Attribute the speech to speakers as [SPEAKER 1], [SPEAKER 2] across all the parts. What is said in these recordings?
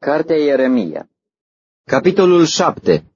[SPEAKER 1] Cartea Ieremia, capitolul 7.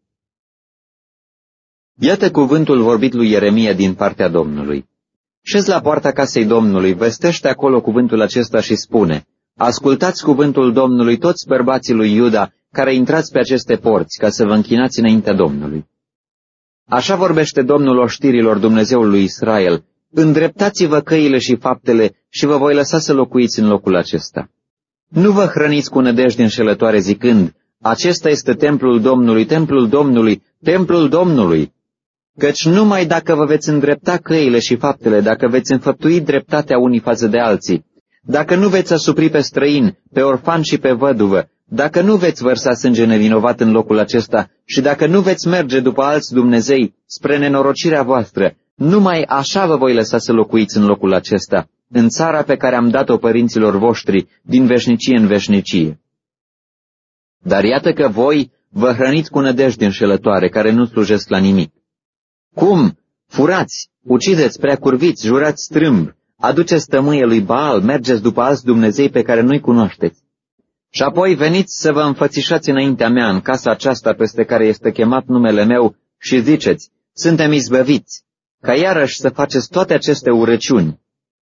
[SPEAKER 1] Iată cuvântul vorbit lui Ieremia din partea Domnului. Șezi la poarta casei Domnului, vestește acolo cuvântul acesta și spune: ascultați cuvântul Domnului toți bărbații lui Iuda, care intrați pe aceste porți, ca să vă închinați înaintea Domnului. Așa vorbește Domnul oștirilor, Dumnezeul lui Israel: îndreptați-vă căile și faptele și vă voi lăsa să locuiți în locul acesta. Nu vă hrăniți cu nădejde înșelătoare zicând: acesta este templul Domnului, templul Domnului, templul Domnului. Căci numai dacă vă veți îndrepta căile și faptele, dacă veți înfăptui dreptatea unii față de alții, dacă nu veți asupri pe străin, pe orfan și pe văduvă, dacă nu veți vărsa sânge nevinovat în locul acesta și dacă nu veți merge după alți Dumnezei spre nenorocirea voastră, numai așa vă voi lăsa să locuiți în locul acesta, în țara pe care am dat-o părinților voștri din veșnicie în veșnicie. Dar iată că voi vă hrăniți cu nădejde înșelătoare, care nu slujesc la nimic. Cum? Furați, ucideți, preacurviți, jurați strâmb, aduceți tămâie lui Baal, mergeți după alți Dumnezei pe care nu-i cunoașteți. Și apoi veniți să vă înfățișați înaintea mea în casa aceasta peste care este chemat numele meu și ziceți: suntem izbăviți, ca iarăși să faceți toate aceste urăciuni.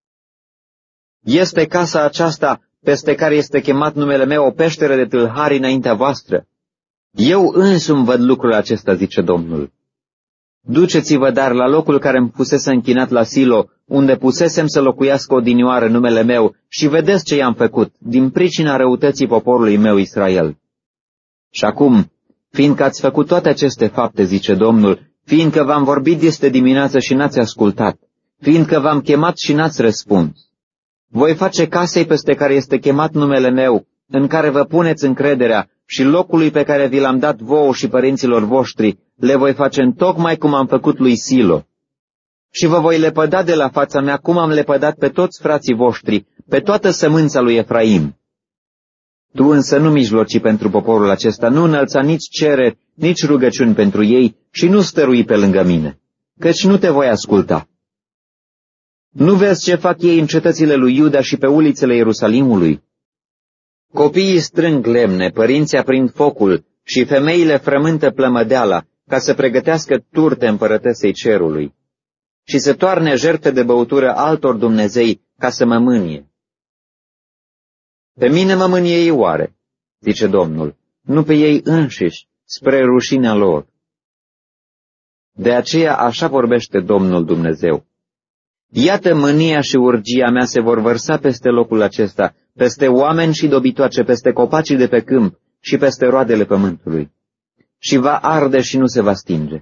[SPEAKER 1] Este casa aceasta peste care este chemat numele meu o peșteră de tâlhari înaintea voastră? Eu însumi văd lucrul acesta, zice Domnul. Duceți-vă dar la locul care îmi fusese închinat la Silo, unde pusesem să locuiască odinioară numele meu, și vedeți ce i-am făcut, din pricina răutății poporului meu Israel. Și acum, fiindcă ați făcut toate aceste fapte, zice Domnul, fiindcă v-am vorbit este dimineață și n-ați ascultat, fiindcă v-am chemat și n-ați răspuns, voi face casei peste care este chemat numele meu, în care vă puneți încrederea, și locului pe care vi l-am dat vouă și părinților voștri, le voi face întocmai cum am făcut lui Silo. Și vă voi lepăda de la fața mea cum am lepădat pe toți frații voștri, pe toată sămânța lui Efraim. Tu însă nu mijloci pentru poporul acesta, nu înălța nici cereri, nici rugăciuni pentru ei și nu stărui pe lângă mine, căci nu te voi asculta. Nu vezi ce fac ei în cetățile lui Iuda și pe ulițele Ierusalimului? Copiii strâng lemne, părinții aprind focul și femeile frământă plămădeala ca să pregătească turte împărătesei cerului și să toarne jertfe de băutură altor Dumnezei ca să mă mânie. Pe mine mă mânie ei oare, zice Domnul, nu pe ei înșiși, spre rușinea lor. De aceea așa vorbește Domnul Dumnezeu. Iată, mânia și urgia mea se vor vărsa peste locul acesta, peste oameni și dobitoace, peste copacii de pe câmp și peste roadele pământului. Și va arde și nu se va stinge.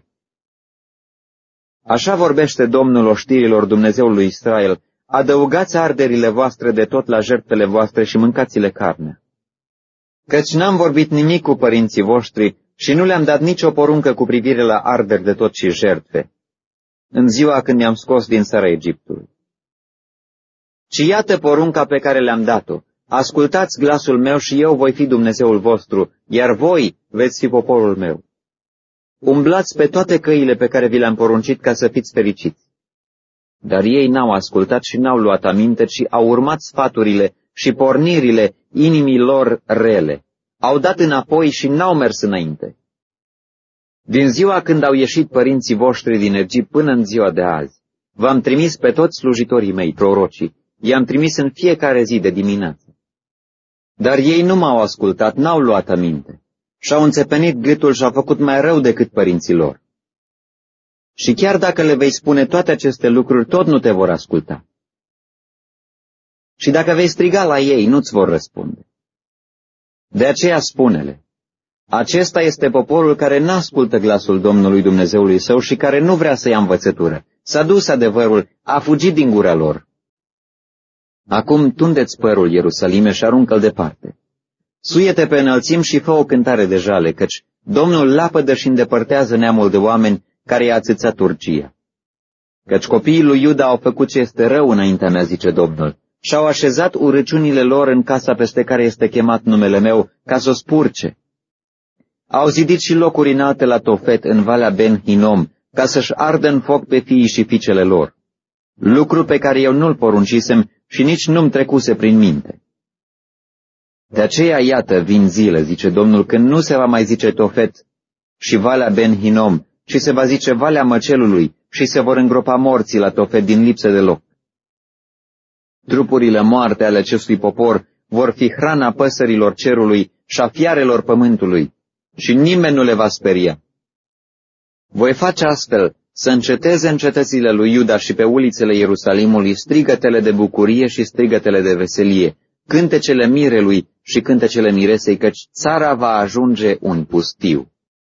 [SPEAKER 1] Așa vorbește Domnul oștirilor, Dumnezeul lui Israel: adăugați arderile voastre de tot la jertfele voastre și mâncați-le carnea. Căci n-am vorbit nimic cu părinții voștri și nu le-am dat nicio poruncă cu privire la arderi de tot și jertfe, în ziua când i-am scos din țara Egiptului. Ci iată porunca pe care le-am dat-o: ascultați glasul meu și eu voi fi Dumnezeul vostru, iar voi veți fi poporul meu. Umblați pe toate căile pe care vi le-am poruncit ca să fiți fericiți. Dar ei n-au ascultat și n-au luat aminte, ci au urmat sfaturile și pornirile inimii lor rele. Au dat înapoi și n-au mers înainte. Din ziua când au ieșit părinții voștri din Egipt până în ziua de azi, v-am trimis pe toți slujitorii mei, prorocii, i-am trimis în fiecare zi de dimineață. Dar ei nu m-au ascultat, n-au luat aminte și-au înțepenit gâtul și-au făcut mai rău decât părinții lor. Și chiar dacă le vei spune toate aceste lucruri, tot nu te vor asculta. Și dacă vei striga la ei, nu-ți vor răspunde. De aceea spune-le: acesta este poporul care n-ascultă glasul Domnului Dumnezeului său și care nu vrea să ia învățătură. S-a dus adevărul, a fugit din gura lor. Acum tunde-ți părul, Ierusalime, și aruncă-l departe. Suie-te pe înălțim și fă o cântare de jale, căci Domnul lapădă și îndepărtează neamul de oameni care i-a ațățat urgia. Căci copiii lui Iuda au făcut ce este rău înaintea mea, zice Domnul, și-au așezat urăciunile lor în casa peste care este chemat numele meu, ca să o spurce. Au zidit și locuri înalte la Tofet, în Valea Ben-Hinom, ca să-și ardă în foc pe fiii și fiicele lor, lucru pe care eu nu-l poruncisem și nici nu-mi trecuse prin minte. De aceea, iată, vin zile, zice Domnul, când nu se va mai zice Tofet și Valea Ben-Hinom, ci se va zice Valea Măcelului și se vor îngropa morții la Tofet din lipsă de loc. Trupurile moarte ale acestui popor vor fi hrana păsărilor cerului și a fiarelor pământului și nimeni nu le va speria. Voi face astfel să înceteze în cetățile lui Iuda și pe ulițele Ierusalimului strigătele de bucurie și strigătele de veselie, cântecele mirelui și cântecele miresei, căci țara va ajunge un pustiu.